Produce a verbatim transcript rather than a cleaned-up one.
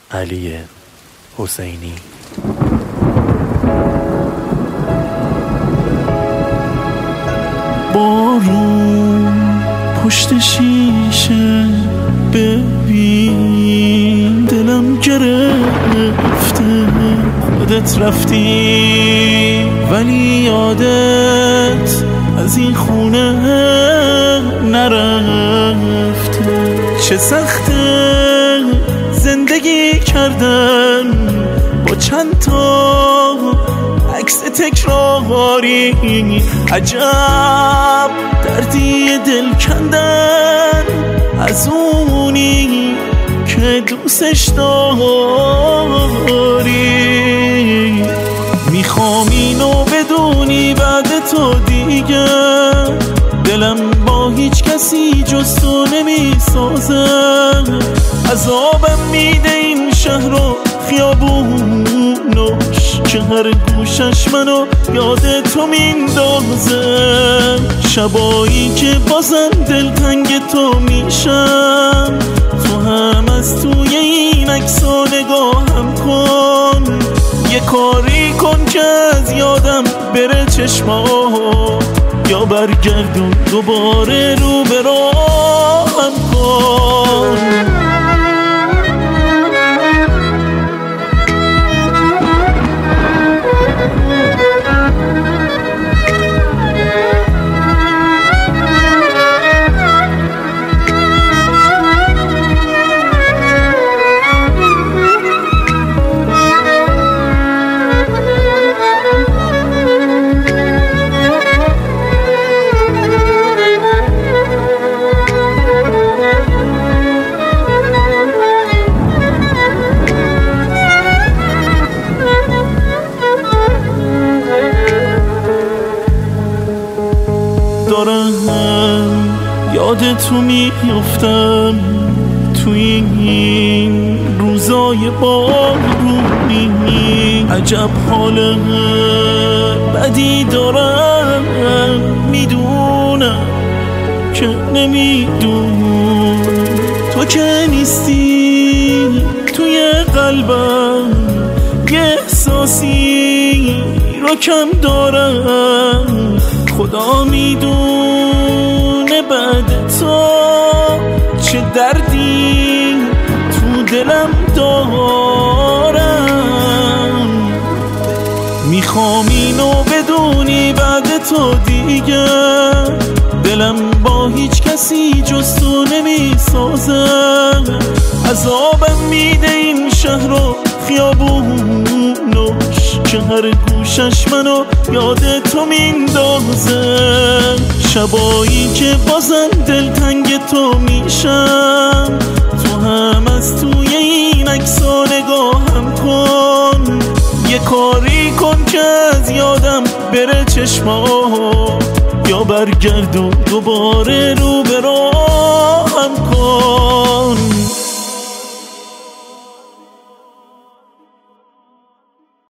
علی حسینی. بارون پشت شیشه ببین، دلم گرفته خودت رفتی ولی یادت از این خونه نرفته. چه سخته زندگی کردن با چند تا عکس تکراری، عجب دردی دل کندن از اونی که دوستش داری. میخوام اینو بدونی بعد تو دیگه دلم با هیچ کسی جز تو نمیسازه. عذابم میده این شهر و خیابونش که هر گوشش منو یاد تو میندازه. شبایی که بازم دلتنگ تو میشم، تو هم از توی این عکسا نگاهم کن. یه کاری کن که از یادم بره چشمات، یا برگردون دوباره رو به راهم کن. یاد تو میفتم تو این روزای بارونی، عجب حال بدی دارم میدونم که نمیدون. تو که نیستی توی قلبم، یه احساسی رو کم دارم. خدا میدونه بعد تو چه دردی تو دلم دارم. میخوام اینو بدونی بعد تو دیگه دلم با هیچ کسی جز تو نمیسازه. عذابم میده این شهر و خیابونش که هر گوشش منو یاد تو میندازه. شبایی که بازم دلتنگ تو میشم، تو هم از توی این عکسا نگاهم کن. یه کاری کن که از یادم بره چشمات، یا برگردون دوباره رو به راهم کن.